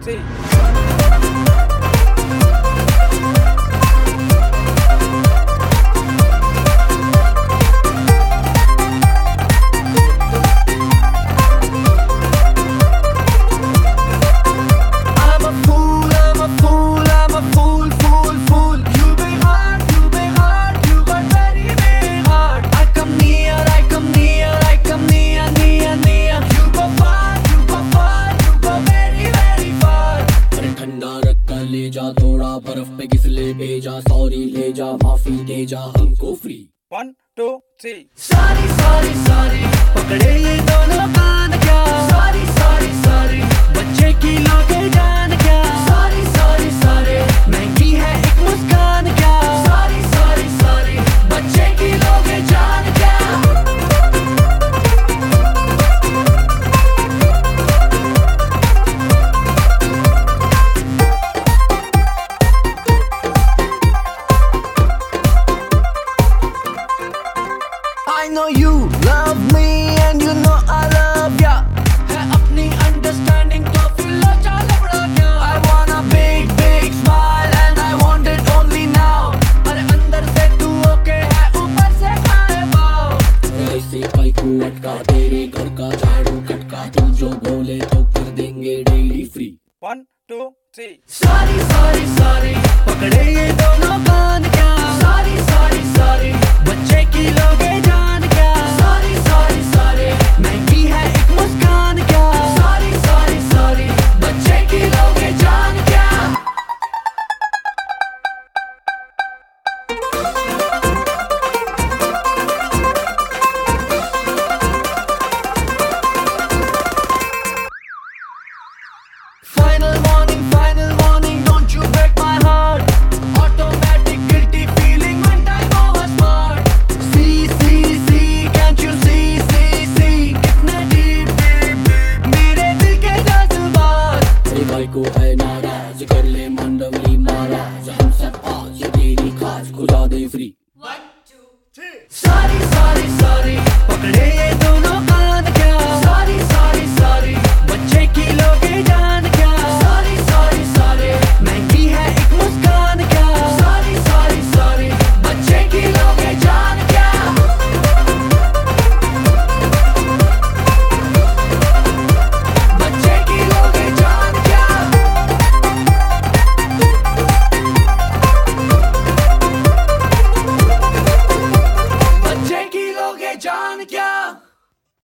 3. ले जा थोड़ा बर्फ पे घिसले भेजा, सॉरी ले जा माफी दे जा हमको फ्री। 1 2 3. सारी सारी सारी पकड़े ये दोनों कान क्या, सारी सारी सारी बच्चे की लोगे जान क्या, सारी सारी सारे महंगी है एक मुस्कान क्या, सारी सारी सारी बच्चे की लोगे जान क्या। I know you love me and you know I love ya, है अपनी understanding तो फिर लो चाल बड़ा क्या। I want a big big smile and I want it only now, अरे अंदर से तू ओके है ऊपर से खाए पाओ, ऐसे काई को अटका तेरे घर का